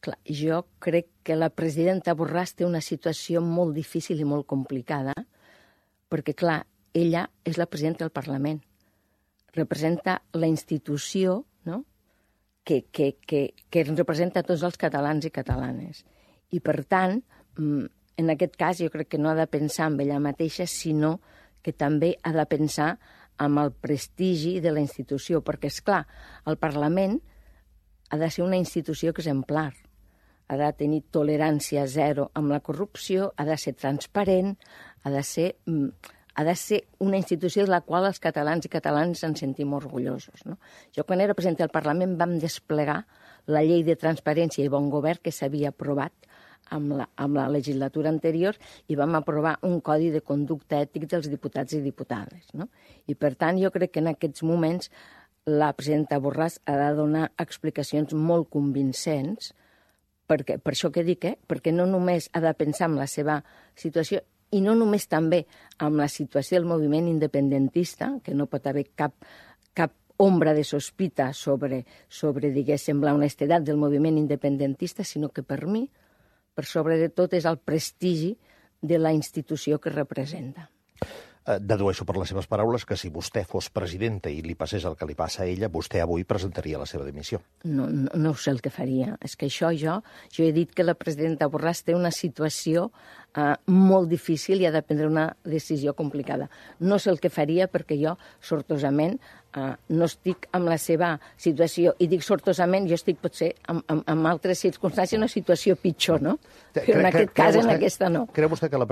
Clar, jo crec que la presidenta Borràs té una situació molt difícil i molt complicada, perquè, clar, ella és la presidenta del Parlament. Representa la institució, no?, que ens representa a tots els catalans i catalanes. I, per tant, en aquest cas, jo crec que no ha de pensar en ella mateixa, sinó que també ha de pensar en el prestigi de la institució, perquè, és clar, el Parlament ha de ser una institució exemplar, ha de tenir tolerància zero amb la corrupció, ha de ser transparent, ha de ser una institució de la qual els catalans i catalanes ens sentim orgullosos, no? Jo, quan era presidenta del Parlament, vam desplegar la llei de transparència i bon govern que s'havia aprovat amb la legislatura anterior i vam aprovar un codi de conducta ètic dels diputats i diputades, no? I, per tant, jo crec que en aquests moments la presidenta Borràs ha de donar explicacions molt convincents, per això que dic, perquè no només ha de pensar en la seva situació i no només també amb la situació del moviment independentista, que no pot haver cap ombra de sospita sobre, diguéssim, la honestedat del moviment independentista, sinó que per mi, per sobre de tot, és el prestigi de la institució que representa. Dedueixo per les seves paraules que si vostè fos presidenta i li passés el que li passa a ella, vostè avui presentaria la seva dimissió. No sé el que faria. És que això jo he dit que la presidenta Borràs té una situació molt difícil i ha de prendre una decisió complicada. No sé el que faria perquè jo, sortosament, no estic en la seva situació. I dic sortosament, jo estic potser en altres circumstàncies una situació pitjor, no? Però en aquest cas, en aquesta no. Creu vostè que la